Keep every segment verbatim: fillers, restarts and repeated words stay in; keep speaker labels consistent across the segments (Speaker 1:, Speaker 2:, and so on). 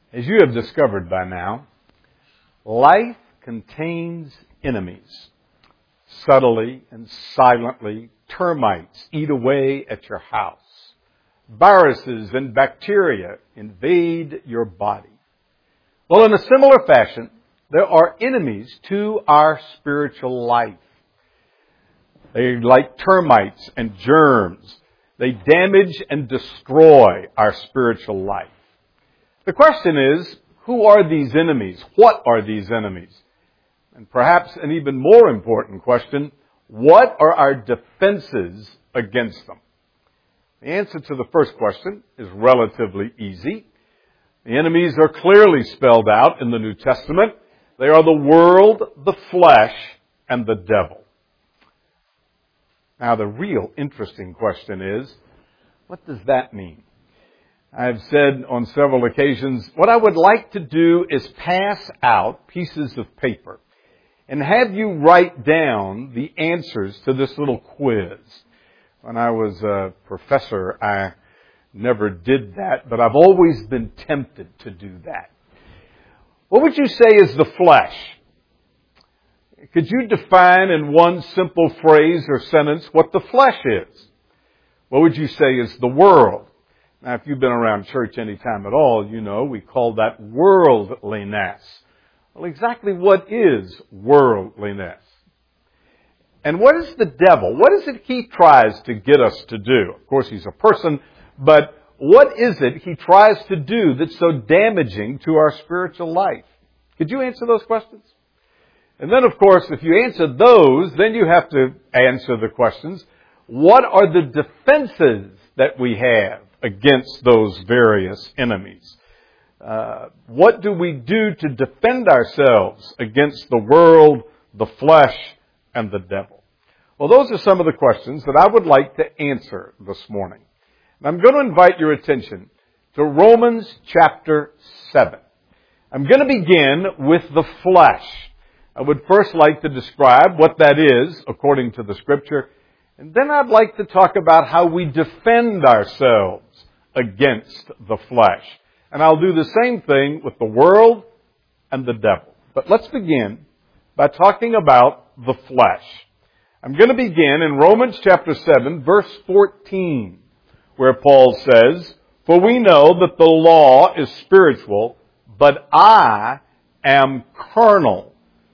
Speaker 1: As you have discovered by now, life contains enemies. Subtly and silently, termites eat away at your house. Viruses and bacteria invade your body. Well, in a similar fashion, there are enemies to our spiritual life. They, like termites and germs, they damage and destroy our spiritual life. The question is, who are these enemies? What are these enemies? And perhaps an even more important question, what are our defenses against them? The answer to the first question is relatively easy. The enemies are clearly spelled out in the New Testament. They are the world, the flesh, and the devil. Now, the real interesting question is, what does that mean? I've said on several occasions, what I would like to do is pass out pieces of paper and have you write down the answers to this little quiz. When I was a professor, I never did that, but I've always been tempted to do that. What would you say is the flesh? Could you define in one simple phrase or sentence what the flesh is? What would you say is the world? Now, if you've been around church any time at all, you know we call that worldliness. Well, exactly what is worldliness? And what is the devil? What is it he tries to get us to do? Of course, he's a person, but what is it he tries to do that's so damaging to our spiritual life? Could you answer those questions? And then, of course, if you answer those, then you have to answer the questions, what are the defenses that we have against those various enemies? Uh, what do we do to defend ourselves against the world, the flesh, and the devil? Well, those are some of the questions that I would like to answer this morning. And I'm going to invite your attention to Romans chapter seven. I'm going to begin with the flesh. I would first like to describe what that is according to the Scripture, and then I'd like to talk about how we defend ourselves against the flesh. And I'll do the same thing with the world and the devil. But let's begin by talking about the flesh. I'm going to begin in Romans chapter seven, verse fourteen, where Paul says, "For we know that the law is spiritual, but I am carnal,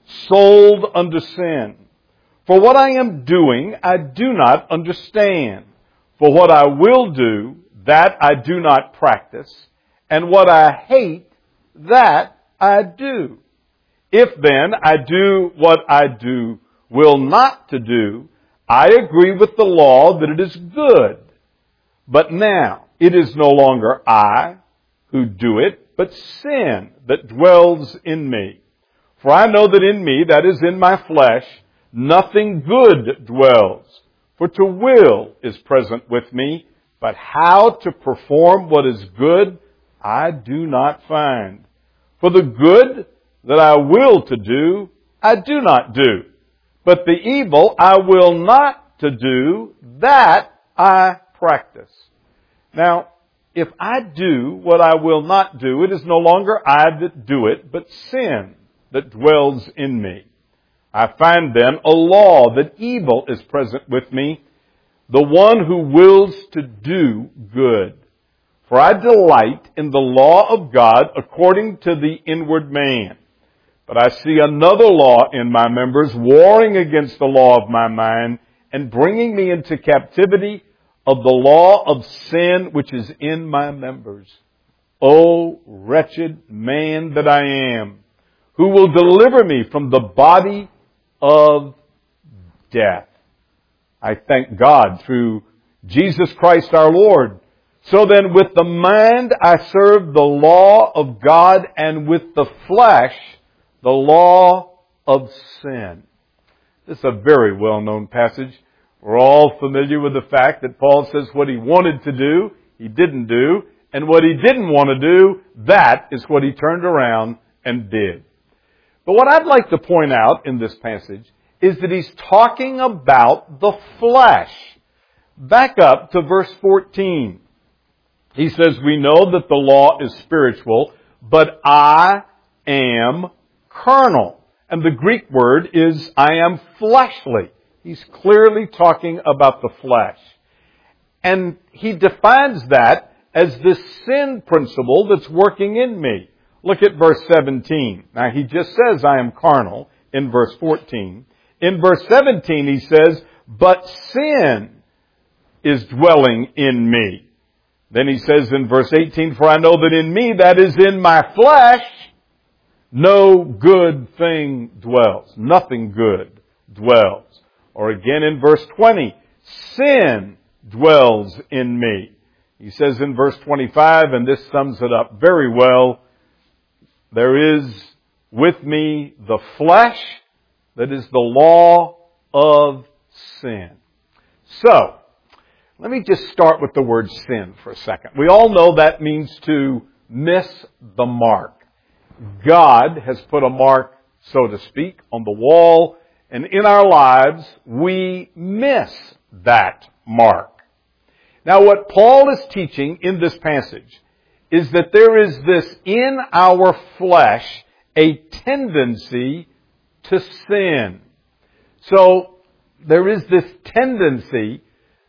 Speaker 1: sold unto sin. For what I am doing, I do not understand. For what I will do, that I do not practice. And what I hate, that I do. If then I do what I do will not to do, I agree with the law that it is good. But now it is no longer I who do it, but sin that dwells in me. For I know that in me, that is in my flesh, nothing good dwells. For to will is present with me, but how to perform what is good, I do not find. For the good that I will to do, I do not do. But the evil I will not to do, that I practice. Now, if I do what I will not do, it is no longer I that do it, but sin that dwells in me. I find then a law that evil is present with me, the one who wills to do good. For I delight in the law of God according to the inward man. But I see another law in my members, warring against the law of my mind, and bringing me into captivity of the law of sin which is in my members. O wretched man that I am, who will deliver me from the body of death? I thank God through Jesus Christ our Lord. So then with the mind I serve the law of God, and with the flesh the law of sin. This is a very well-known passage. We're all familiar with the fact that Paul says what he wanted to do, he didn't do, and what he didn't want to do, that is what he turned around and did. But what I'd like to point out in this passage is that he's talking about the flesh. Back up to verse fourteen. He says, we know that the law is spiritual, but I am carnal. And the Greek word is I am fleshly. He's clearly talking about the flesh. And he defines that as this sin principle that's working in me. Look at verse seventeen. Now he just says I am carnal in verse fourteen. In verse seventeen he says, but sin is dwelling in me. Then he says in verse eighteen, for I know that in me, that is in my flesh, no good thing dwells. Nothing good dwells. Or again in verse twenty, sin dwells in me. He says in verse twenty-five, and this sums it up very well, there is with me the flesh, that is the law of sin. So, let me just start with the word sin for a second. We all know that means to miss the mark. God has put a mark, so to speak, on the wall, and in our lives, we miss that mark. Now, what Paul is teaching in this passage is that there is this in our flesh, a tendency to sin. So, there is this tendency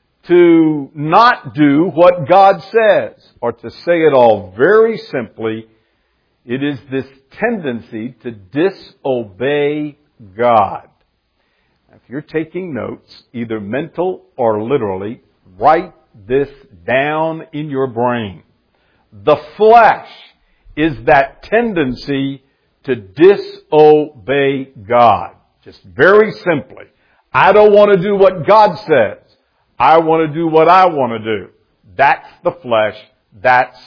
Speaker 1: to not do what God says. Or to say it all very simply, it is this tendency to disobey God. If you're taking notes, either mental or literally, write this down in your brain. The flesh is that tendency to disobey God. Just very simply. I don't want to do what God says. I want to do what I want to do. That's the flesh. That's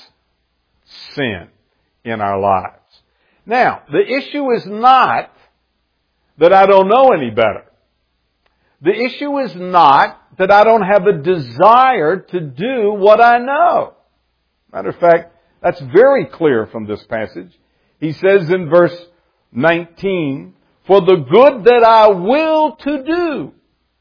Speaker 1: sin in our lives. Now, the issue is not that I don't know any better. The issue is not that I don't have a desire to do what I know. Matter of fact, that's very clear from this passage. He says in verse nineteen, for the good that I will to do,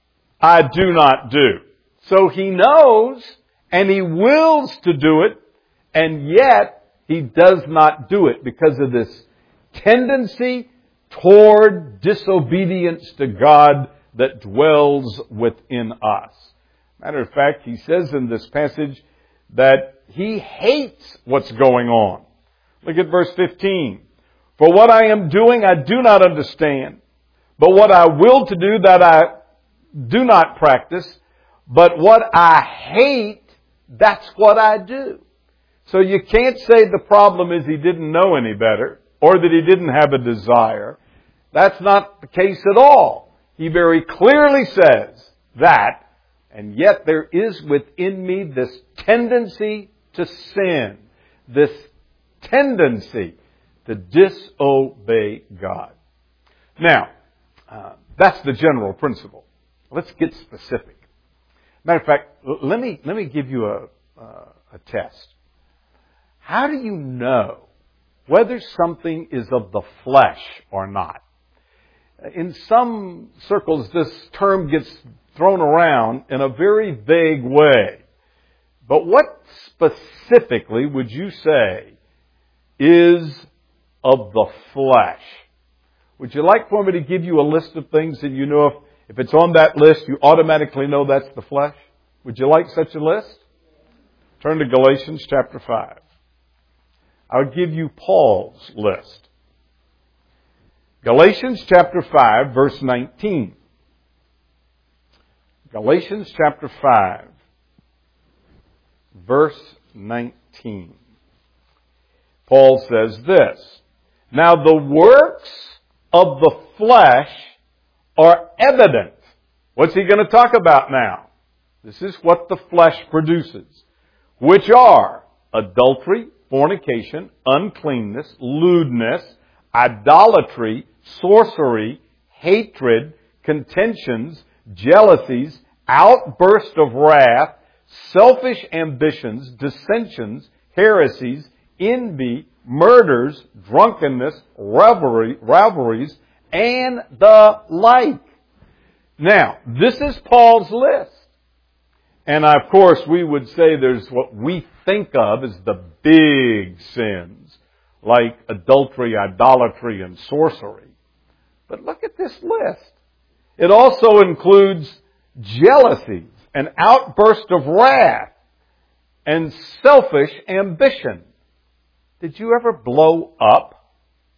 Speaker 1: I do not do. So he knows and he wills to do it, and yet he does not do it because of this tendency toward disobedience to God that dwells within us. Matter of fact, he says in this passage that he hates what's going on. Look at verse fifteen. For what I am doing, I do not understand. But what I will to do, that I do not practice. But what I hate, that's what I do. So you can't say the problem is he didn't know any better, or that he didn't have a desire. That's not the case at all. He very clearly says that, and yet there is within me this tendency to sin, this tendency to disobey God. Now, uh, that's the general principle. Let's get specific. Matter of fact, let me let me give you a uh, a test. How do you know whether something is of the flesh or not? In some circles, this term gets thrown around in a very vague way. But what specifically would you say is of the flesh? Would you like for me to give you a list of things and you know if, if it's on that list, you automatically know that's the flesh? Would you like such a list? Turn to Galatians chapter five. I'll give you Paul's list. Galatians chapter five, verse nineteen. Galatians chapter five, verse nineteen. Paul says this, now the works of the flesh are evident. What's he going to talk about now? This is what the flesh produces, which are adultery, fornication, uncleanness, lewdness, idolatry, sorcery, hatred, contentions, jealousies, outburst of wrath, selfish ambitions, dissensions, heresies, envy, murders, drunkenness, revelry, rivalries, and the like. Now, this is Paul's list. And of course, we would say there's what we think of as the big sins. like adultery, idolatry, and sorcery. But look at this list. It also includes jealousies, an outburst of wrath, and selfish ambition. Did you ever blow up?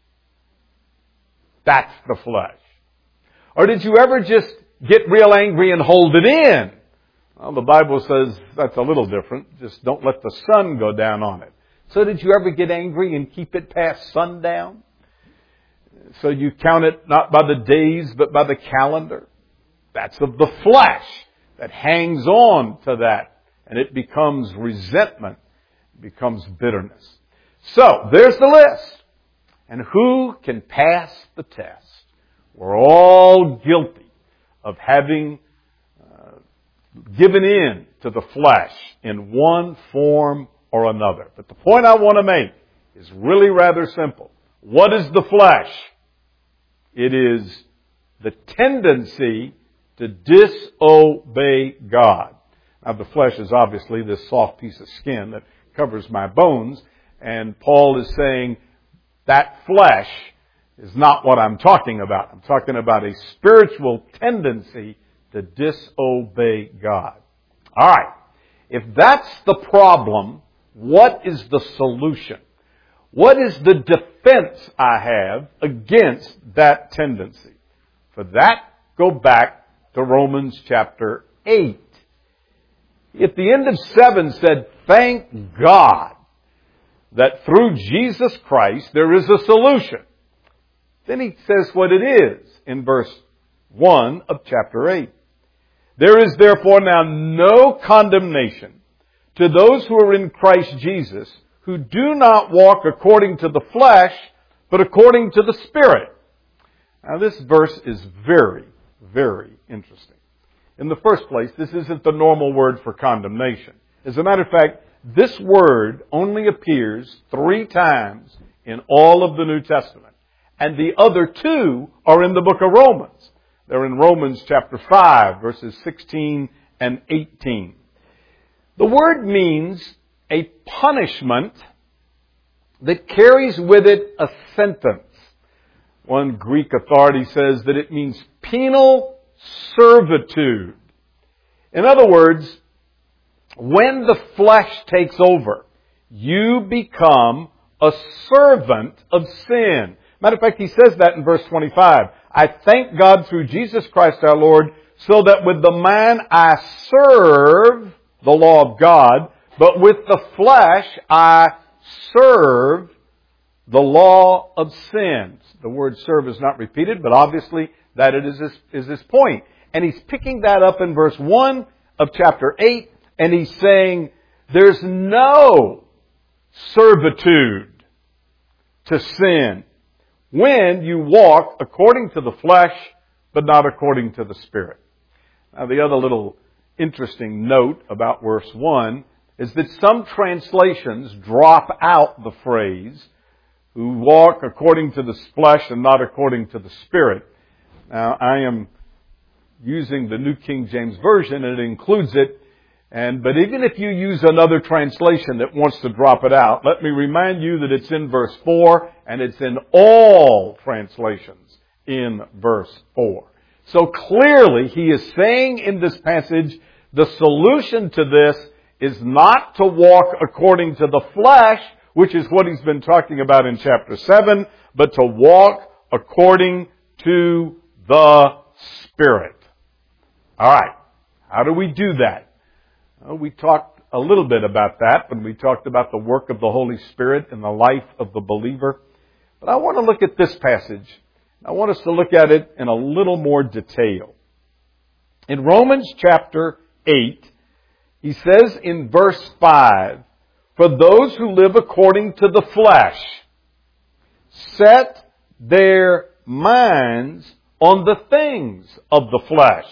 Speaker 1: That's the flesh. Or did you ever just get real angry and hold it in? Well, the Bible says that's a little different. Just don't let the sun go down on it. So did you ever get angry and keep it past sundown? So you count it not by the days, but by the calendar. That's of the flesh that hangs on to that. And it becomes resentment. It becomes bitterness. So, there's the list. And who can pass the test? We're all guilty of having uh, given in to the flesh in one form or another. But the point I want to make is really rather simple. What is the flesh? It is the tendency to disobey God. Now, the flesh is obviously this soft piece of skin that covers my bones. And Paul is saying that flesh is not what I'm talking about. I'm talking about a spiritual tendency to disobey God. All right. If that's the problem, what is the solution? What is the defense I have against that tendency? For that, go back to Romans chapter eight. At the end of seven said, thank God that through Jesus Christ there is a solution. Then he says what it is in verse one of chapter eight. There is therefore now no condemnation to those who are in Christ Jesus, who do not walk according to the flesh, but according to the Spirit. Now this verse is very, very interesting. In the first place, this isn't the normal word for condemnation. As a matter of fact, this word only appears three times in all of the New Testament. And the other two are in the book of Romans. They're in Romans chapter five, verses sixteen and eighteen. The word means a punishment that carries with it a sentence. One Greek authority says that it means penal servitude. In other words, when the flesh takes over, you become a servant of sin. Matter of fact, he says that in verse twenty-five. I thank God through Jesus Christ our Lord, so that with the mind I serve the law of God, but with the flesh I serve the law of sins. The word serve is not repeated, but obviously that it is his, is his point. And he's picking that up in verse one of chapter eight, and he's saying there's no servitude to sin when you walk according to the flesh, but not according to the Spirit. Now, the other little interesting note about verse one is that some translations drop out the phrase, who walk according to the flesh and not according to the Spirit. Now, I am using the New King James Version, and it includes it. And but even if you use another translation that wants to drop it out, let me remind you that it's in verse four, and it's in all translations in verse four. So clearly, he is saying in this passage, the solution to this is not to walk according to the flesh, which is what he's been talking about in chapter seven, but to walk according to the Spirit. All right. How do we do that? Well, we talked a little bit about that when we talked about the work of the Holy Spirit in the life of the believer. But I want to look at this passage. I want us to look at it in a little more detail. In Romans chapter eight, he says in verse five, for those who live according to the flesh, set their minds on the things of the flesh.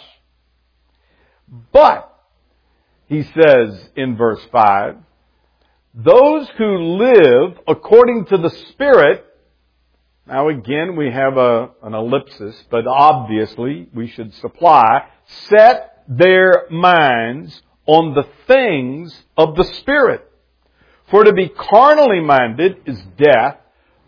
Speaker 1: But, he says in verse five, those who live according to the Spirit, now again we have a, an ellipsis, but obviously we should supply, set their minds on the things of the Spirit. For to be carnally minded is death,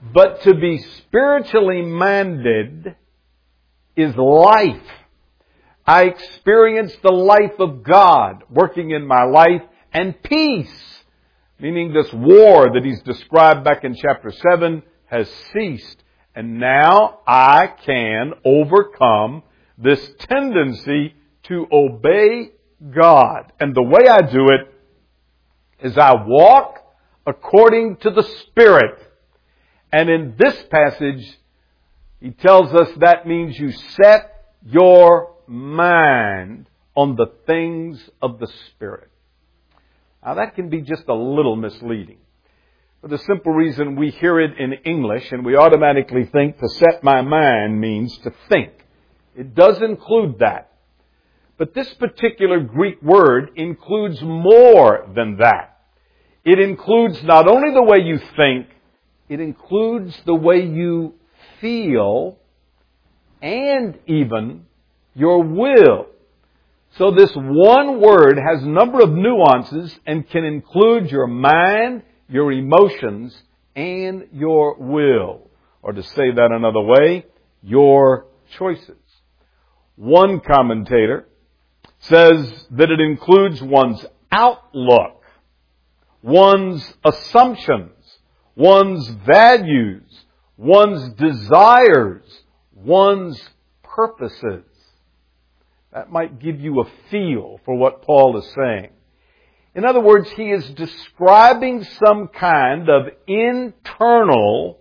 Speaker 1: But to be spiritually minded is life. I experience the life of God working in my life, and peace, meaning this war that he's described back in chapter seven, has ceased. And now I can overcome this tendency to obey God. And the way I do it is I walk according to the Spirit. And in this passage, he tells us that means you set your mind on the things of the Spirit. Now that can be just a little misleading. For the simple reason we hear it in English and we automatically think to set my mind means to think. It does include that. But this particular Greek word includes more than that. It includes not only the way you think, it includes the way you feel and even your will. So this one word has a number of nuances and can include your mind, your emotions, and your will. Or to say that another way, your choices. One commentator says that it includes one's outlook, one's assumptions, one's values, one's desires, one's purposes. That might give you a feel for what Paul is saying. In other words, he is describing some kind of internal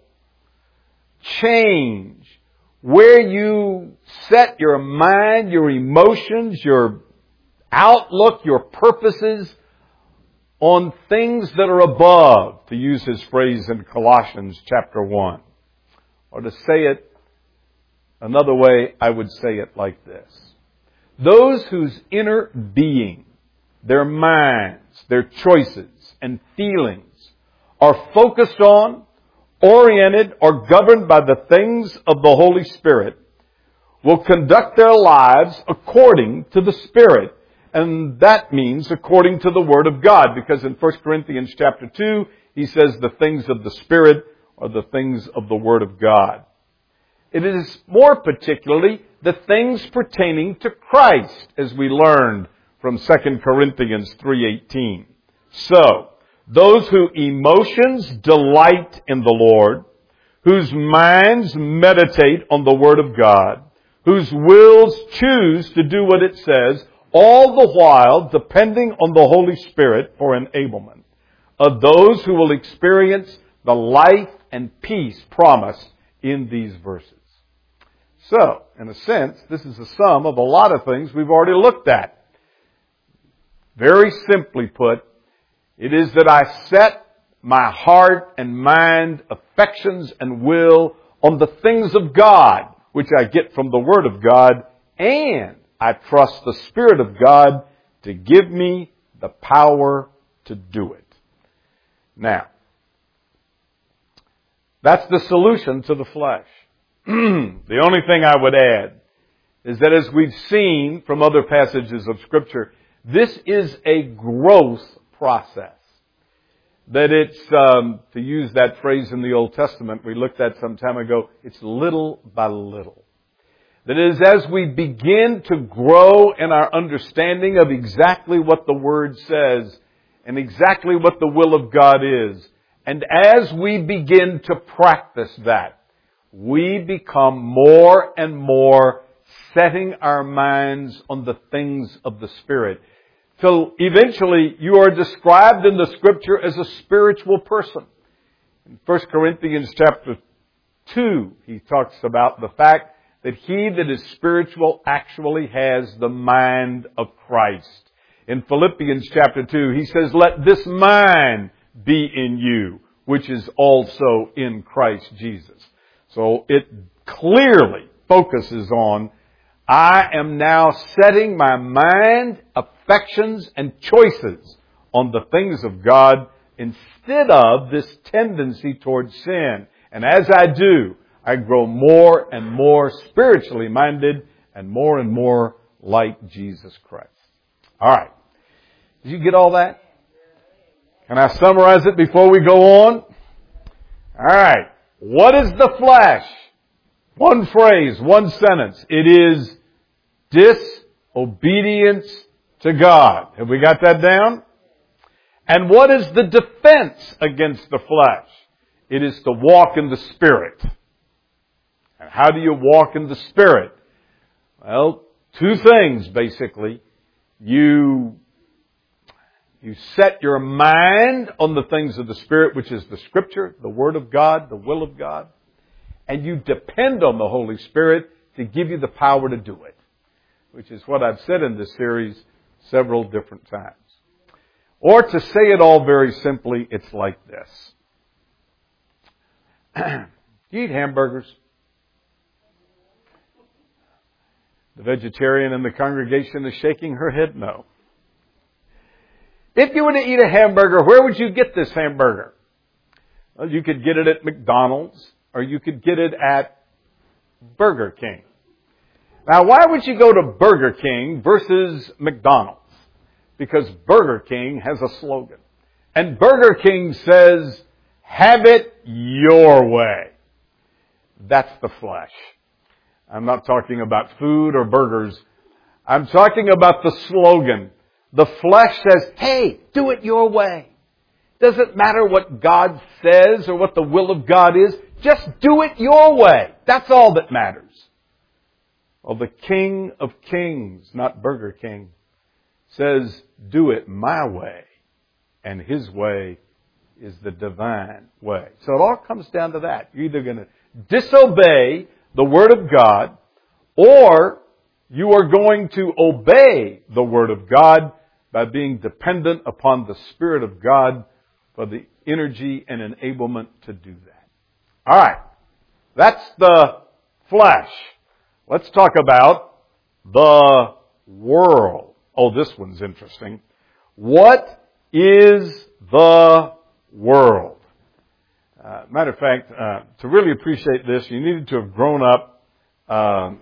Speaker 1: change where you set your mind, your emotions, your outlook, your purposes on things that are above, to use his phrase in Colossians chapter one. Or to say it another way, I would say it like this. Those whose inner being, their minds, their choices and feelings are focused on, oriented, or governed by the things of the Holy Spirit will conduct their lives according to the Spirit. And that means according to the Word of God, because in First Corinthians chapter two, he says the things of the Spirit are the things of the Word of God. It is more particularly the things pertaining to Christ, as we learned from Second Corinthians three eighteen. So, those whose emotions delight in the Lord, whose minds meditate on the Word of God, whose wills choose to do what it says, all the while depending on the Holy Spirit for enablement, of those who will experience the life and peace promised in these verses. So, in a sense, this is a sum of a lot of things we've already looked at. Very simply put, it is that I set my heart and mind, affections and will on the things of God, which I get from the Word of God, and I trust the Spirit of God to give me the power to do it. Now, that's the solution to the flesh. The only thing I would add is that as we've seen from other passages of Scripture, this is a growth process. That it's, um, to use that phrase in the Old Testament we looked at some time ago, it's little by little. That is, as we begin to grow in our understanding of exactly what the Word says and exactly what the will of God is, and as we begin to practice that, we become more and more setting our minds on the things of the Spirit. Till eventually you are described in the Scripture as a spiritual person. In First Corinthians chapter two, he talks about the fact that he that is spiritual actually has the mind of Christ. In Philippians chapter two, he says, "Let this mind be in you, which is also in Christ Jesus." So it clearly focuses on, I am now setting my mind, affections, and choices on the things of God instead of this tendency towards sin. And as I do, I grow more and more spiritually minded and more and more like Jesus Christ. All right. Did you get all that? Can I summarize it before we go on? All right. What is the flesh? One phrase, one sentence. It is disobedience to God. Have we got that down? And what is the defense against the flesh? It is to walk in the Spirit. And how do you walk in the Spirit? Well, two things basically. You, you set your mind on the things of the Spirit, which is the Scripture, the Word of God, the will of God. And you depend on the Holy Spirit to give you the power to do it. Which is what I've said in this series several different times. Or to say it all very simply, it's like this. You eat hamburgers? The vegetarian in the congregation is shaking her head no. If you were to eat a hamburger, where would you get this hamburger? Well, you could get it at McDonald's, or you could get it at Burger King. Now, why would you go to Burger King versus McDonald's? Because Burger King has a slogan. And Burger King says, have it your way. That's the flesh. I'm not talking about food or burgers. I'm talking about the slogan. The flesh says, hey, do it your way. Doesn't matter what God says or what the will of God is. Just do it your way. That's all that matters. Well, the King of Kings, not Burger King, says, do it my way. And His way is the divine way. So it all comes down to that. You're either going to disobey the Word of God, or you are going to obey the Word of God by being dependent upon the Spirit of God for the energy and enablement to do that. All right. That's the flesh. Let's talk about the world. Oh, this one's interesting. What is the world? Uh, matter of fact, uh, to really appreciate this, you needed to have grown up um,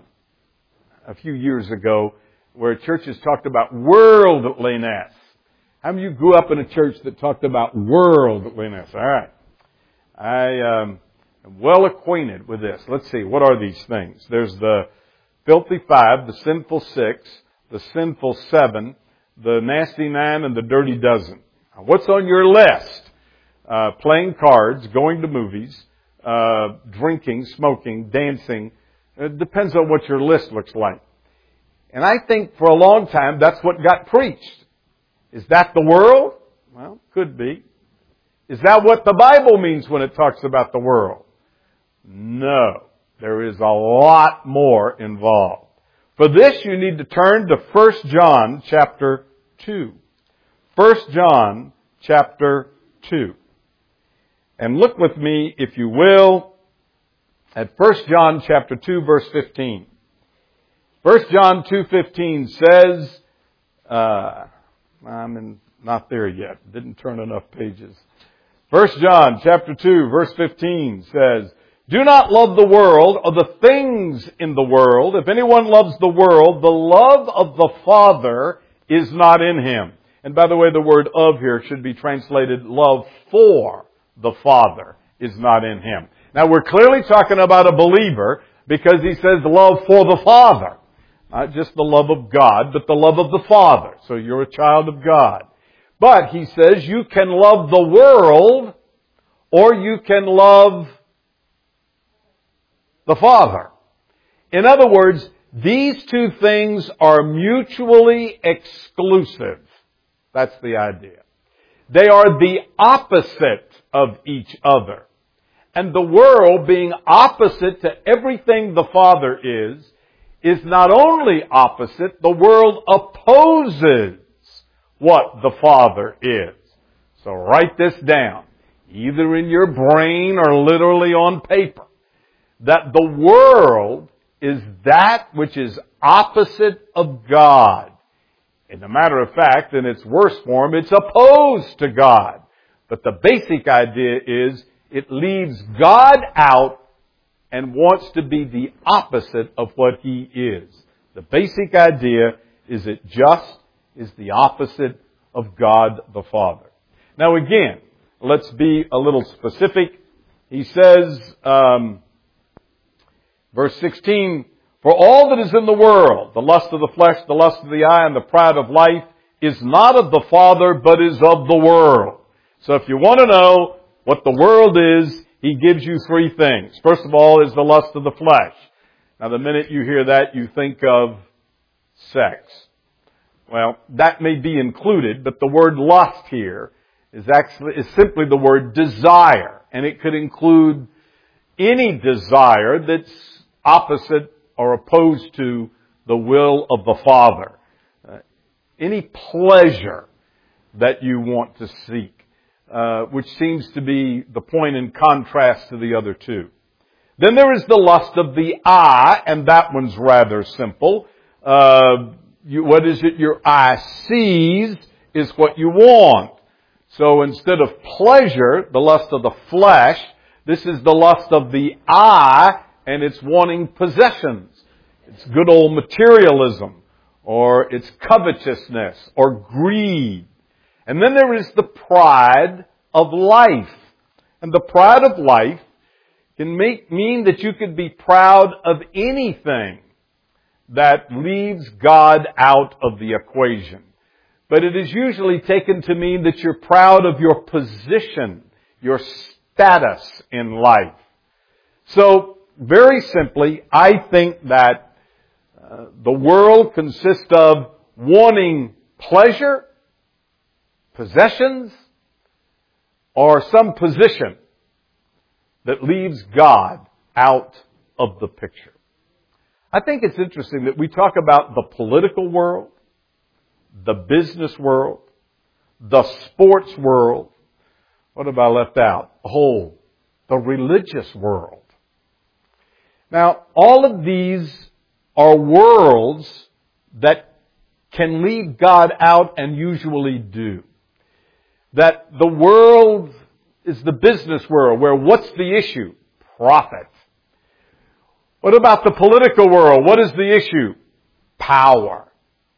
Speaker 1: a few years ago where churches talked about worldliness. How many of you grew up in a church that talked about worldliness? All right. I um, am well acquainted with this. Let's see. What are these things? There's the filthy five, the sinful six, the sinful seven, the nasty nine, and the dirty dozen. Now, what's on your list? Uh, playing cards, going to movies, uh, drinking, smoking, dancing. It depends on what your list looks like. And I think for a long time that's what got preached. Is that the world? Well, could be. Is that what the Bible means when it talks about the world? No. There is a lot more involved. For this you need to turn to First John chapter two. First John chapter two. And look with me, if you will, at First John chapter two, verse fifteen. First John two fifteen says, uh, I'm in, not there yet. Didn't turn enough pages. First John chapter two, verse fifteen says, do not love the world or the things in the world. If anyone loves the world, the love of the Father is not in him. And by the way, the word of here should be translated love for the Father is not in him. Now we're clearly talking about a believer because he says love for the Father. Not just the love of God, but the love of the Father. So you're a child of God. But he says you can love the world or you can love the Father. In other words, these two things are mutually exclusive. That's the idea. They are the opposite of each other. And the world, being opposite to everything the Father is, is not only opposite, the world opposes what the Father is. So write this down, either in your brain or literally on paper, that the world is that which is opposite of God. In a matter of fact, in its worst form, it's opposed to God. But the basic idea is it leaves God out and wants to be the opposite of what He is. The basic idea is it just is the opposite of God the Father. Now again, let's be a little specific. He says, uh, Um, verse sixteen, for all that is in the world, the lust of the flesh, the lust of the eye, and the pride of life, is not of the Father, but is of the world. So if you want to know what the world is, he gives you three things. First of all is the lust of the flesh. Now the minute you hear that, you think of sex. Well, that may be included, but the word lust here is actually, is simply the word desire. And it could include any desire that's opposite or opposed to the will of the Father. Uh, any pleasure that you want to seek, uh, which seems to be the point in contrast to the other two. Then there is the lust of the eye, and that one's rather simple. Uh, you, what is it your eye sees is what you want. So instead of pleasure, the lust of the flesh, this is the lust of the eye, and it's wanting possessions. It's good old materialism, or it's covetousness, or greed. And then there is the pride of life. And the pride of life can make, mean that you could be proud of anything that leaves God out of the equation. But it is usually taken to mean that you're proud of your position, your status in life. So, very simply, I think that uh, the world consists of wanting pleasure, possessions, or some position that leaves God out of the picture. I think it's interesting that we talk about the political world, the business world, the sports world. What have I left out? Oh, the religious world. Now, all of these are worlds that can leave God out and usually do. That the world is the business world where what's the issue? Profit. What about the political world? What is the issue? Power.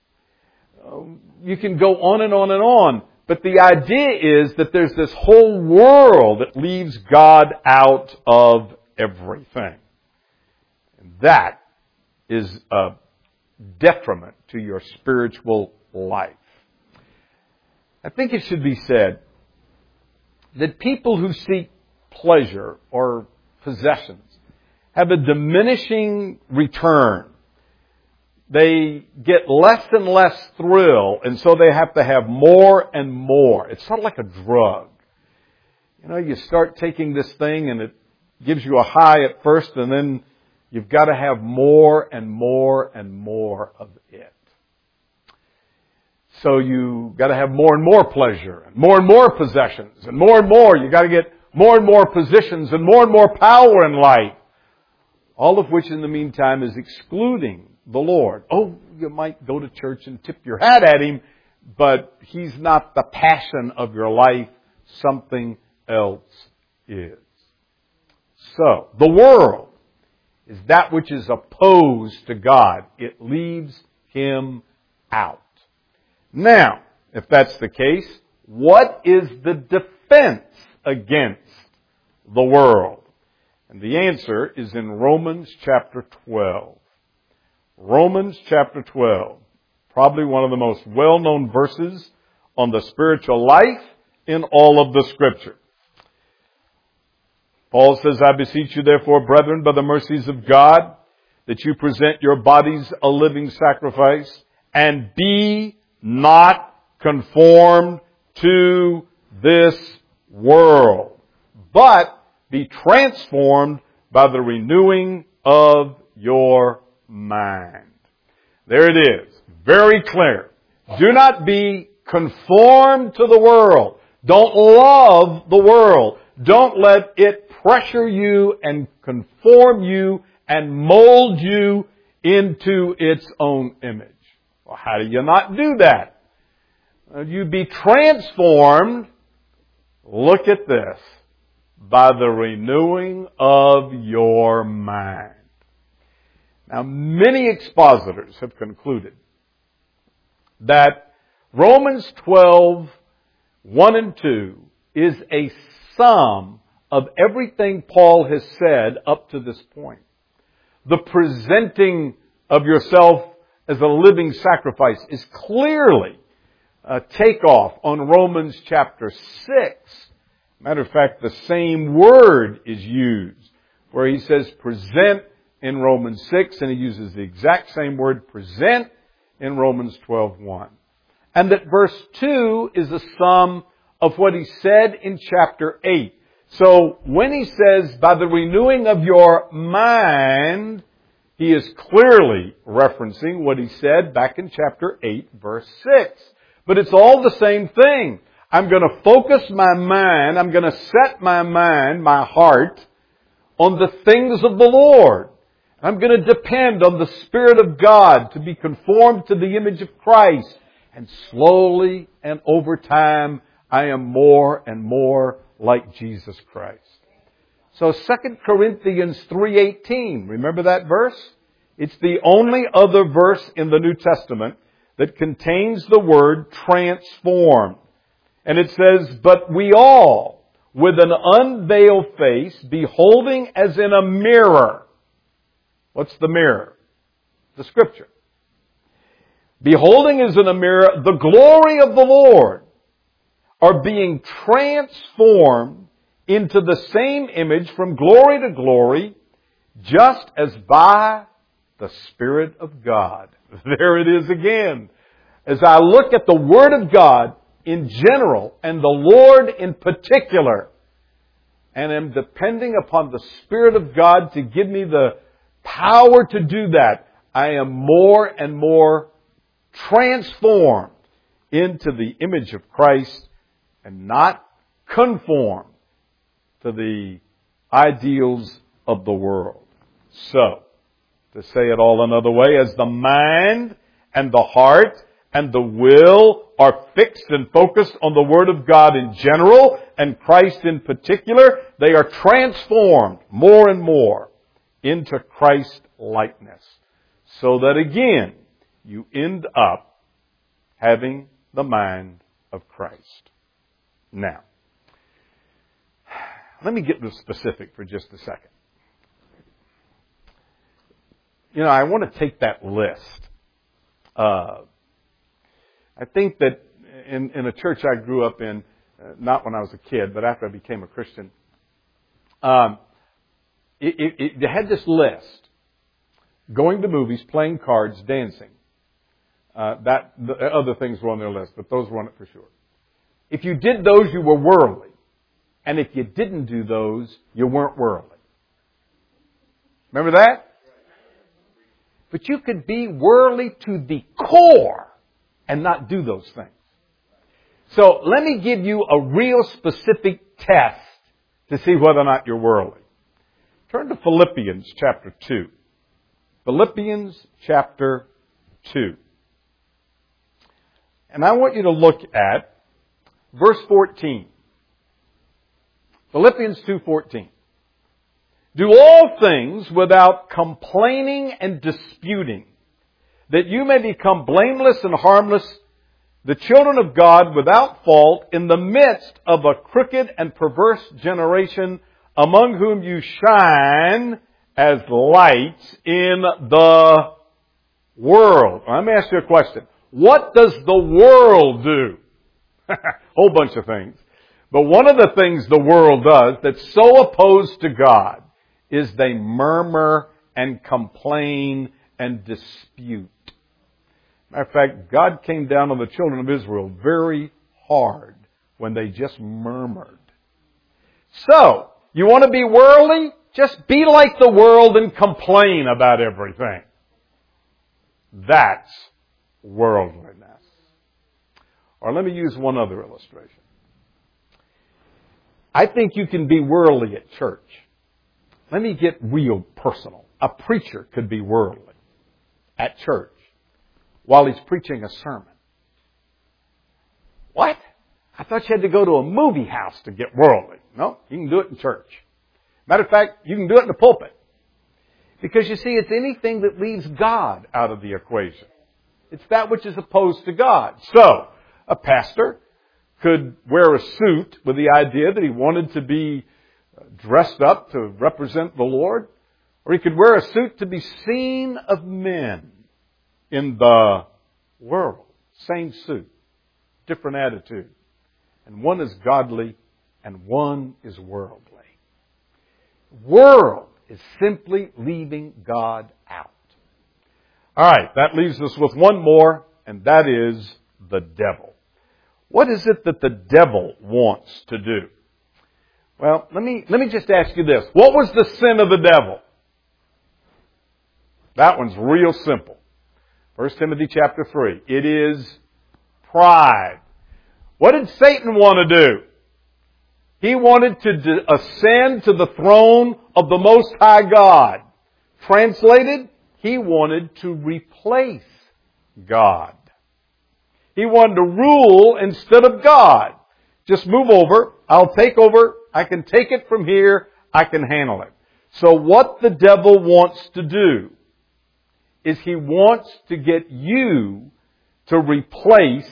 Speaker 1: You can go on and on and on. But the idea is that there's this whole world that leaves God out of everything. And that is a detriment to your spiritual life. I think it should be said that people who seek pleasure or possessions have a diminishing return. They get less and less thrill, and so they have to have more and more. It's sort of like a drug. You know, you start taking this thing and it gives you a high at first, and then you've got to have more and more and more of it. So you got to have more and more pleasure, and more and more possessions, and more and more. You got to get more and more positions and more and more power in life. All of which in the meantime is excluding the Lord. Oh, you might go to church and tip your hat at Him, but He's not the passion of your life. Something else is. So, the world is that which is opposed to God. It leaves Him out. Now, if that's the case, what is the defense against the world? And the answer is in Romans chapter twelve. Romans chapter twelve. Probably one of the most well-known verses on the spiritual life in all of the Scripture. Paul says, I beseech you therefore, brethren, by the mercies of God, that you present your bodies a living sacrifice, and be not conformed to this world, but be transformed by the renewing of your mind. There it is. Very clear. Do not be conformed to the world. Don't love the world. Don't let it pressure you and conform you and mold you into its own image. Well, how do you not do that? You be transformed, look at this, by the renewing of your mind. Now, many expositors have concluded that Romans twelve, one and two is a sum of everything Paul has said up to this point. The presenting of yourself as a living sacrifice is clearly a takeoff on Romans chapter six. Matter of fact, the same word is used where he says present in Romans six, and he uses the exact same word present in Romans twelve one. And that verse two is a sum of what he said in chapter eight. So when he says, by the renewing of your mind, he is clearly referencing what he said back in chapter eight, verse six. But it's all the same thing. I'm going to focus my mind, I'm going to set my mind, my heart, on the things of the Lord. I'm going to depend on the Spirit of God to be conformed to the image of Christ. And slowly and over time, I am more and more like Jesus Christ. So Second Corinthians three eighteen, remember that verse? It's the only other verse in the New Testament that contains the word transformed. And it says, but we all, with an unveiled face, beholding as in a mirror. What's the mirror? The Scripture. Beholding as in a mirror the glory of the Lord, are being transformed into the same image from glory to glory, just as by the Spirit of God. There it is again. As I look at the Word of God in general and the Lord in particular, and am depending upon the Spirit of God to give me the power to do that, I am more and more transformed into the image of Christ and not conformed to the ideals of the world. So, to say it all another way, as the mind and the heart and the will are fixed and focused on the Word of God in general and Christ in particular, they are transformed more and more into Christ likeness. So that again, you end up having the mind of Christ. Now, let me get this specific for just a second. You know, I want to take that list. Uh, I think that in, in a church I grew up in, uh, not when I was a kid, but after I became a Christian, um, it, it, it, they had this list. Going to movies, playing cards, dancing. Uh, that the other things were on their list, but those were on it for sure. If you did those, you were worldly. And if you didn't do those, you weren't worldly. Remember that? But you could be worldly to the core and not do those things. So let me give you a real specific test to see whether or not you're worldly. Turn to Philippians chapter two. Philippians chapter two. And I want you to look at verse fourteen. Philippians two fourteen. Do all things without complaining and disputing, that you may become blameless and harmless, the children of God without fault, in the midst of a crooked and perverse generation, among whom you shine as lights in the world. Let me ask you a question. What does the world do? Whole bunch of things. But one of the things the world does that's so opposed to God is they murmur and complain and dispute. Matter of fact, God came down on the children of Israel very hard when they just murmured. So, you want to be worldly? Just be like the world and complain about everything. That's worldliness. Or let me use one other illustration. I think you can be worldly at church. Let me get real personal. A preacher could be worldly at church while he's preaching a sermon. What? I thought you had to go to a movie house to get worldly. No, you can do it in church. Matter of fact, you can do it in the pulpit. Because you see, it's anything that leaves God out of the equation. It's that which is opposed to God. So, a pastor could wear a suit with the idea that he wanted to be dressed up to represent the Lord, or he could wear a suit to be seen of men in the world. Same suit, different attitude. And one is godly and one is worldly. World is simply leaving God out. All right, that leaves us with one more, and that is the devil. What is it that the devil wants to do? Well, let me, let me just ask you this. What was the sin of the devil? That one's real simple. First Timothy chapter three. It is pride. What did Satan want to do? He wanted to ascend to the throne of the Most High God. Translated, he wanted to replace God. He wanted to rule instead of God. Just move over. I'll take over. I can take it from here. I can handle it. So what the devil wants to do is he wants to get you to replace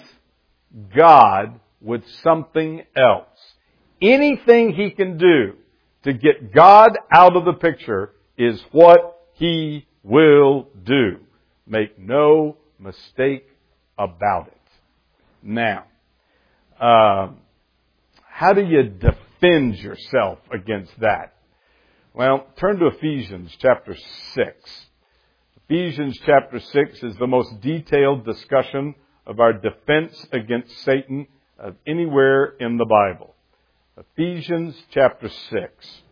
Speaker 1: God with something else. Anything he can do to get God out of the picture is what he will do. Make no mistake about it. Now, uh, how do you defend yourself against that? Well, turn to Ephesians chapter six. Ephesians chapter six is the most detailed discussion of our defense against Satan of anywhere in the Bible. Ephesians chapter six.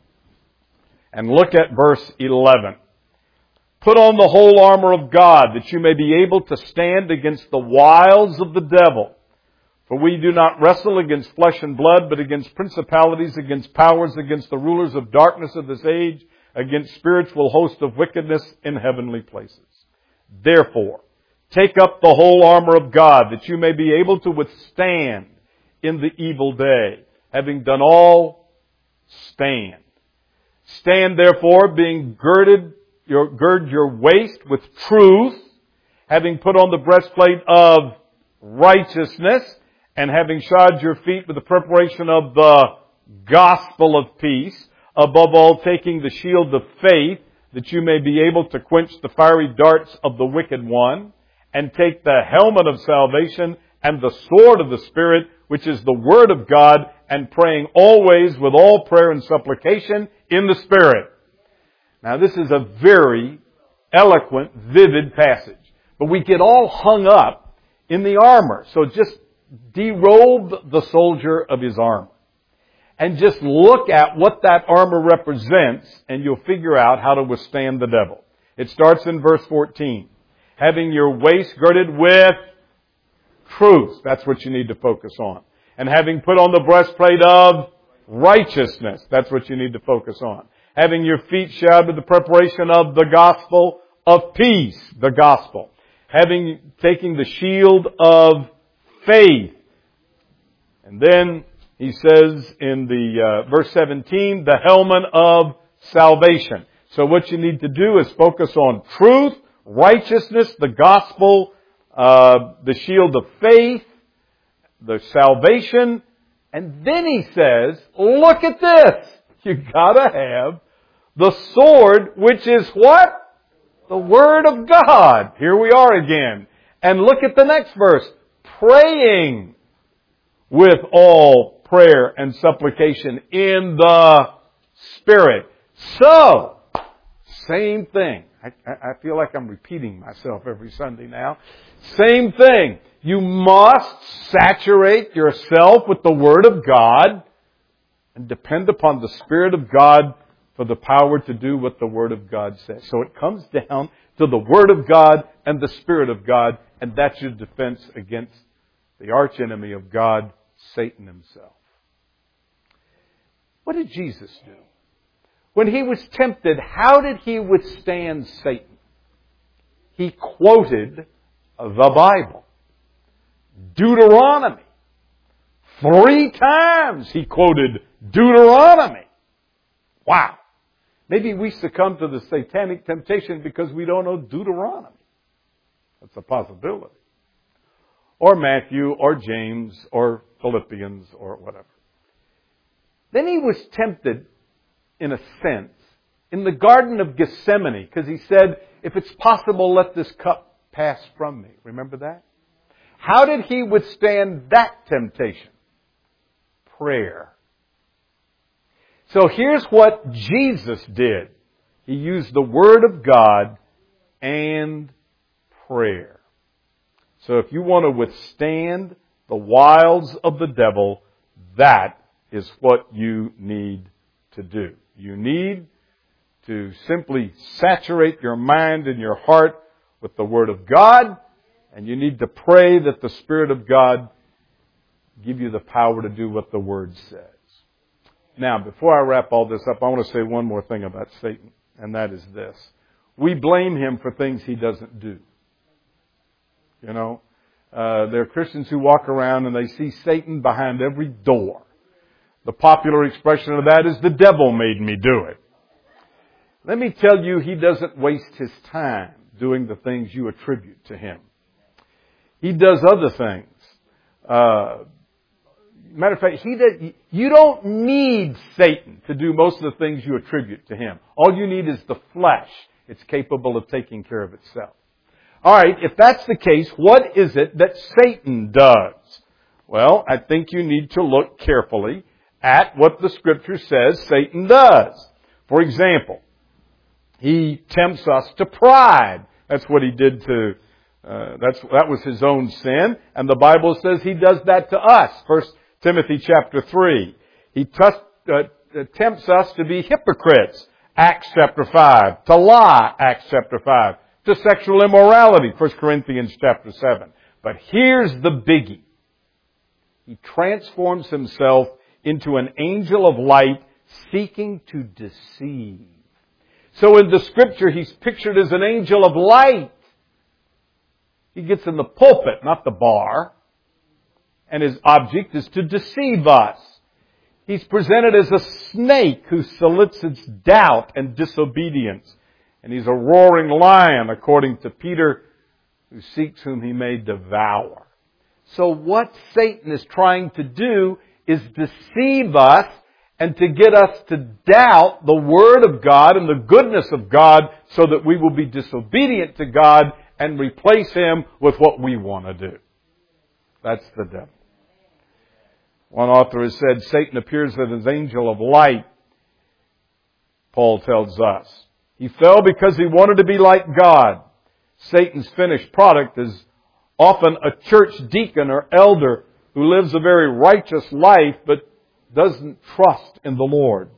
Speaker 1: And look at verse eleven. Put on the whole armor of God, that you may be able to stand against the wiles of the devil. For we do not wrestle against flesh and blood, but against principalities, against powers, against the rulers of darkness of this age, against spiritual hosts of wickedness in heavenly places. Therefore, take up the whole armor of God, that you may be able to withstand in the evil day. Having done all, stand. Stand therefore, being girded, your, gird your waist with truth, having put on the breastplate of righteousness, and having shod your feet with the preparation of the gospel of peace, above all taking the shield of faith, that you may be able to quench the fiery darts of the wicked one, and take the helmet of salvation and the sword of the Spirit, which is the Word of God, and praying always with all prayer and supplication in the Spirit. Now this is a very eloquent, vivid passage. But we get all hung up in the armor. So just derobe the soldier of his armor. And just look at what that armor represents, and you'll figure out how to withstand the devil. It starts in verse fourteen. Having your waist girded with truth. That's what you need to focus on. And having put on the breastplate of righteousness. That's what you need to focus on. Having your feet shod with the preparation of the gospel of peace. The gospel. Having, taking the shield of faith. And then he says in the uh, verse seventeen, the helmet of salvation. So what you need to do is focus on truth, righteousness, the gospel, uh, the shield of faith, the salvation. And then he says, look at this. You gotta have the sword, which is what? The Word of God. Here we are again. And look at the next verse. Praying with all prayer and supplication in the Spirit. So, same thing. I, I feel like I'm repeating myself every Sunday now. Same thing. You must saturate yourself with the Word of God and depend upon the Spirit of God for the power to do what the Word of God says. So it comes down to the Word of God and the Spirit of God, and that's your defense against the archenemy of God, Satan himself. What did Jesus do? When he was tempted, how did he withstand Satan? He quoted the Bible. Deuteronomy. Three times he quoted Deuteronomy. Wow. Maybe we succumb to the satanic temptation because we don't know Deuteronomy. That's a possibility. Or Matthew, or James, or Philippians, or whatever. Then he was tempted in a sense, in the Garden of Gethsemane, because he said, if it's possible, let this cup pass from me. Remember that? How did he withstand that temptation? Prayer. So here's what Jesus did. He used the Word of God and prayer. So if you want to withstand the wiles of the devil, that is what you need to do. You need to simply saturate your mind and your heart with the Word of God, and you need to pray that the Spirit of God give you the power to do what the Word says. Now, before I wrap all this up, I want to say one more thing about Satan, and that is this. We blame him for things he doesn't do. You know, uh, there are Christians who walk around and they see Satan behind every door. The popular expression of that is, the devil made me do it. Let me tell you, he doesn't waste his time doing the things you attribute to him. He does other things. Uh, matter of fact, he does, you don't need Satan to do most of the things you attribute to him. All you need is the flesh. It's capable of taking care of itself. All right, if that's the case, what is it that Satan does? Well, I think you need to look carefully at what the Scripture says Satan does. For example, he tempts us to pride. That's what he did to, uh, that's, that was his own sin. And the Bible says he does that to us. First Timothy chapter three. He t- uh, tempts us to be hypocrites. Acts chapter five. To lie. Acts chapter five. To sexual immorality. First Corinthians chapter seven. But here's the biggie. He transforms himself into an angel of light seeking to deceive. So in the Scripture, he's pictured as an angel of light. He gets in the pulpit, not the bar. And his object is to deceive us. He's presented as a snake who solicits doubt and disobedience. And he's a roaring lion, according to Peter, who seeks whom he may devour. So what Satan is trying to do is deceive us and to get us to doubt the Word of God and the goodness of God so that we will be disobedient to God and replace Him with what we want to do. That's the devil. One author has said, Satan appears as an angel of light, Paul tells us. He fell because he wanted to be like God. Satan's finished product is often a church deacon or elder who lives a very righteous life but doesn't trust in the Lord.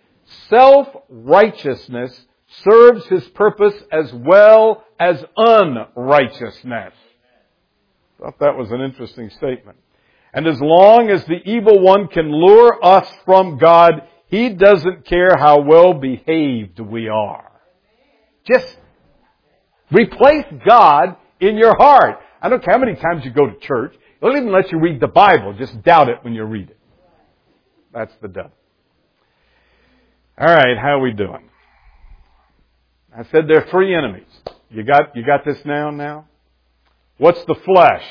Speaker 1: Self-righteousness serves his purpose as well as unrighteousness. I thought that was an interesting statement. And as long as the evil one can lure us from God, he doesn't care how well behaved we are. Just replace God in your heart. I don't care how many times you go to church. They'll even let you read the Bible. Just doubt it when you read it. That's the devil. All right, how are we doing? I said there are three enemies. You got, you got this down now? What's the flesh?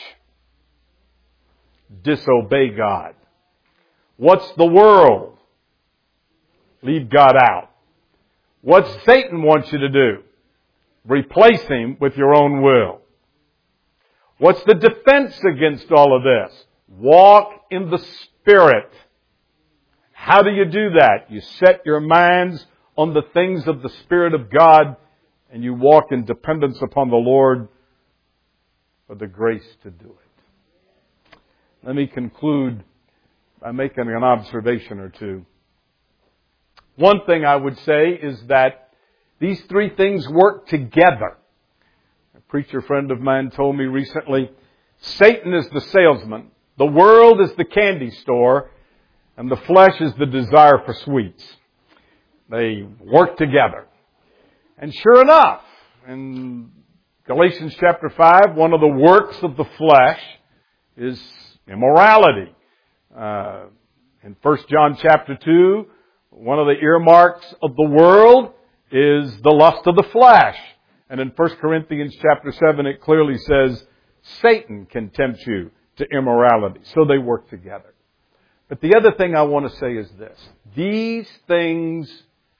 Speaker 1: Disobey God. What's the world? Leave God out. What Satan wants you to do? Replace him with your own will. What's the defense against all of this? Walk in the Spirit. How do you do that? You set your minds on the things of the Spirit of God and you walk in dependence upon the Lord for the grace to do it. Let me conclude by making an observation or two. One thing I would say is that these three things work together. A preacher friend of mine told me recently, Satan is the salesman, the world is the candy store, and the flesh is the desire for sweets. They work together. And sure enough, in Galatians chapter five, one of the works of the flesh is immorality. Uh, in First John chapter two, one of the earmarks of the world is the lust of the flesh. And in First Corinthians chapter seven, it clearly says Satan can tempt you to immorality. So they work together. But the other thing I want to say is this. These things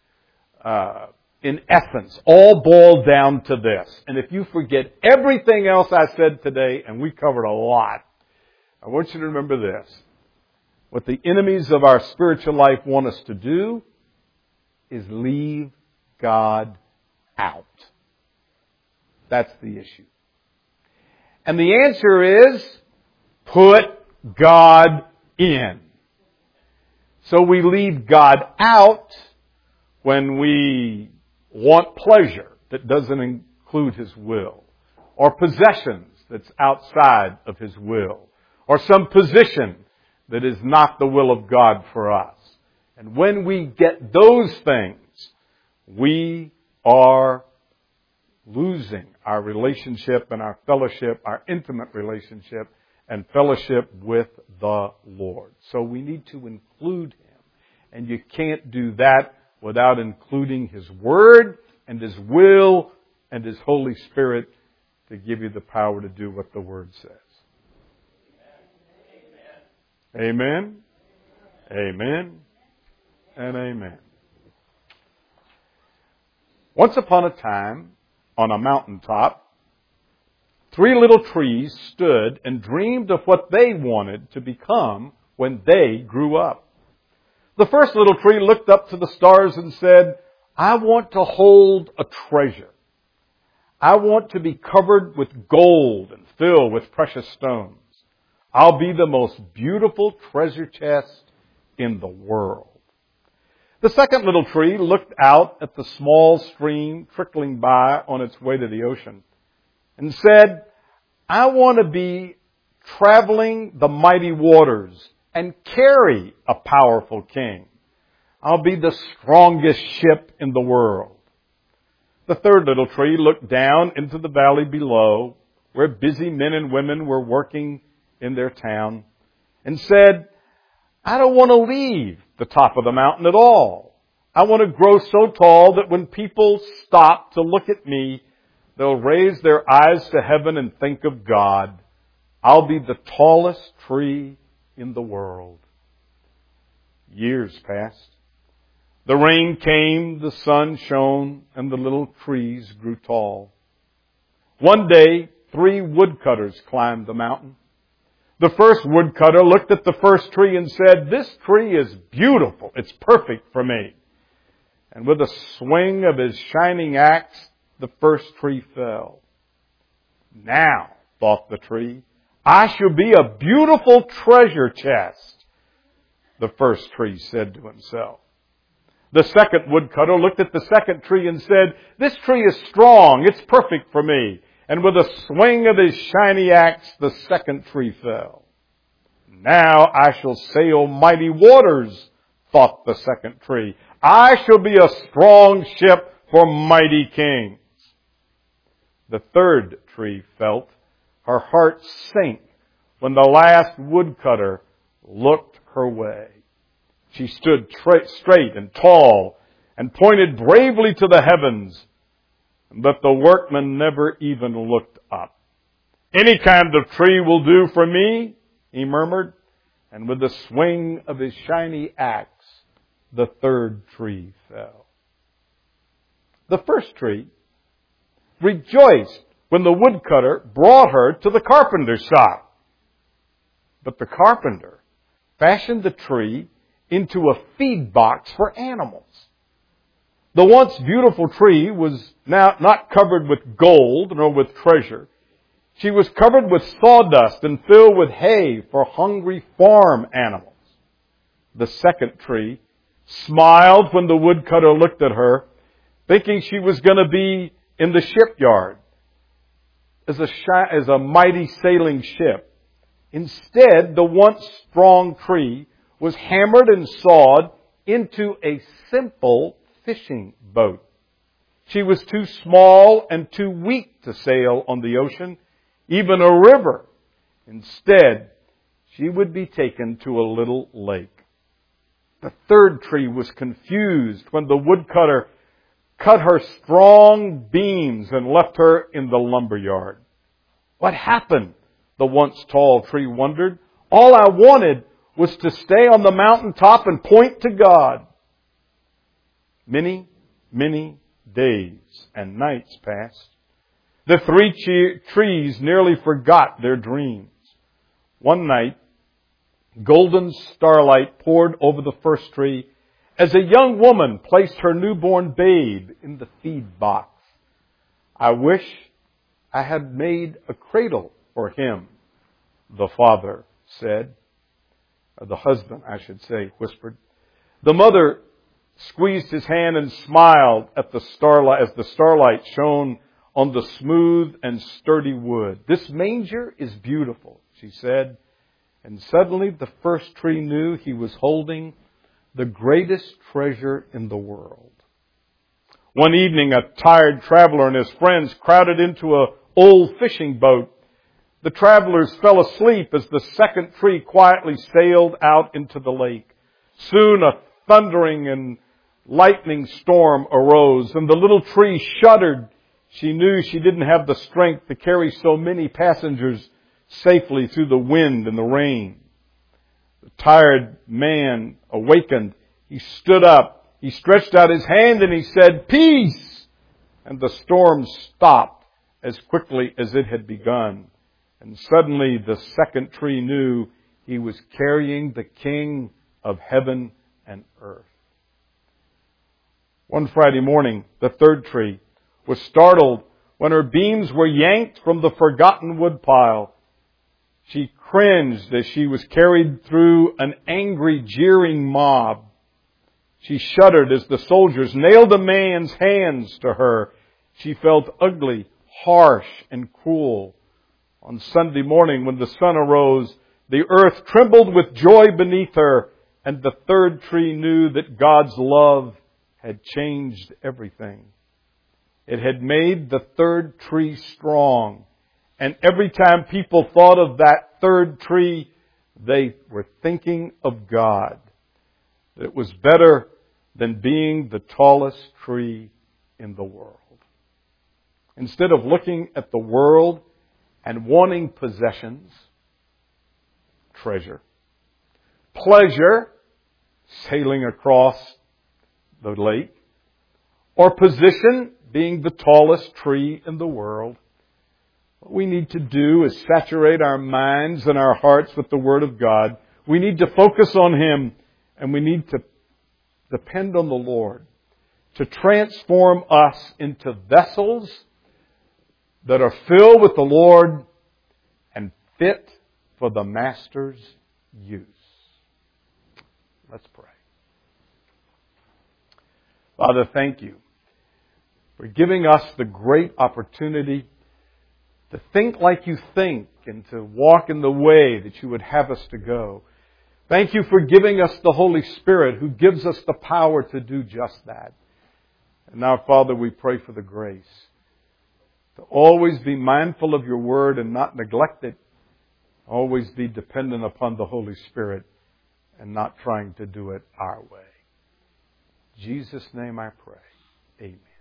Speaker 1: uh, in essence, all boil down to this. And if you forget everything else I said today, and we covered a lot, I want you to remember this. What the enemies of our spiritual life want us to do is leave God out. That's the issue. And the answer is, put God in. So we leave God out when we want pleasure that doesn't include His will, or possessions that's outside of His will, or some position that is not the will of God for us. And when we get those things, we are losing our relationship and our fellowship, our intimate relationship and fellowship with the Lord. So we need to include Him. And you can't do that without including His Word and His will and His Holy Spirit to give you the power to do what the Word says. Amen. Amen. And amen. Once upon a time, on a mountaintop, three little trees stood and dreamed of what they wanted to become when they grew up. The first little tree looked up to the stars and said, I want to hold a treasure. I want to be covered with gold and filled with precious stones. I'll be the most beautiful treasure chest in the world. The second little tree looked out at the small stream trickling by on its way to the ocean and said, I want to be traveling the mighty waters and carry a powerful king. I'll be the strongest ship in the world. The third little tree looked down into the valley below, where busy men and women were working in their town, and said, I don't want to leave the top of the mountain at all. I want to grow so tall that when people stop to look at me, they'll raise their eyes to heaven and think of God. I'll be the tallest tree in the world. Years passed. The rain came, the sun shone, and the little trees grew tall. One day, three woodcutters climbed the mountain. The first woodcutter looked at the first tree and said, this tree is beautiful. It's perfect for me. And with a swing of his shining axe, the first tree fell. Now, thought the tree, I shall be a beautiful treasure chest, the first tree said to himself. The second woodcutter looked at the second tree and said, this tree is strong. It's perfect for me. And with a swing of his shiny axe, the second tree fell. Now I shall sail mighty waters, thought the second tree. I shall be a strong ship for mighty kings. The third tree felt her heart sink when the last woodcutter looked her way. She stood tra- straight and tall and pointed bravely to the heavens, but the workman never even looked up. Any kind of tree will do for me, he murmured, and with the swing of his shiny axe, the third tree fell. The first tree rejoiced when the woodcutter brought her to the carpenter's shop. But the carpenter fashioned the tree into a feed box for animals. The once beautiful tree was now not covered with gold nor with treasure. She was covered with sawdust and filled with hay for hungry farm animals. The second tree smiled when the woodcutter looked at her, thinking she was going to be in the shipyard as a, shi- as a mighty sailing ship. Instead, the once strong tree was hammered and sawed into a simple fishing boat. She was too small and too weak to sail on the ocean, even a river. Instead, she would be taken to a little lake. The third tree was confused when the woodcutter cut her strong beams and left her in the lumberyard. What happened? The once tall tree wondered. All I wanted was to stay on the mountaintop and point to God. Many, Many days and nights passed. The three che- trees nearly forgot their dreams. One night, golden starlight poured over the first tree as a young woman placed her newborn babe in the feed box. I wish I had made a cradle for him, the father said. Or the husband, I should say, whispered. The mother squeezed his hand and smiled at the starlight as the starlight shone on the smooth and sturdy wood. This manger is beautiful, she said. And suddenly the first tree knew he was holding the greatest treasure in the world. One evening, a tired traveler and his friends crowded into an old fishing boat. The travelers fell asleep as the second tree quietly sailed out into the lake. Soon a thundering and lightning storm arose, and the little tree shuddered. She knew she didn't have the strength to carry so many passengers safely through the wind and the rain. The tired man awakened. He stood up. He stretched out his hand and he said, "Peace!" And the storm stopped as quickly as it had begun. And suddenly the second tree knew he was carrying the King of heaven and earth. One Friday morning, the third tree was startled when her beams were yanked from the forgotten woodpile. She cringed as she was carried through an angry, jeering mob. She shuddered as the soldiers nailed a man's hands to her. She felt ugly, harsh, and cruel. On Sunday morning, when the sun arose, the earth trembled with joy beneath her, and the third tree knew that God's love had changed everything. It had made the third tree strong. And every time people thought of that third tree, they were thinking of God. It was better than being the tallest tree in the world. Instead of looking at the world and wanting possessions, treasure, pleasure, sailing across the lake, or position, being the tallest tree in the world, what we need to do is saturate our minds and our hearts with the Word of God. We need to focus on Him, and we need to depend on the Lord to transform us into vessels that are filled with the Lord and fit for the Master's use. Let's pray. Father, thank you for giving us the great opportunity to think like you think and to walk in the way that you would have us to go. Thank you for giving us the Holy Spirit who gives us the power to do just that. And now, Father, we pray for the grace to always be mindful of your word and not neglect it. Always be dependent upon the Holy Spirit and not trying to do it our way. In Jesus' name I pray. Amen.